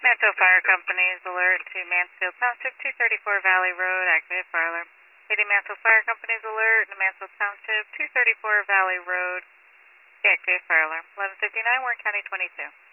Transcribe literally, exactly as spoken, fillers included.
Mansfield Fire Company's alert to Mansfield Township, two thirty-four Valley Road, activate fire alarm. Lady Mansfield Fire Company's alert to Mansfield Township, two thirty-four Valley Road, deactivate fire alarm. eleven fifty-nine, Warren County twenty-two.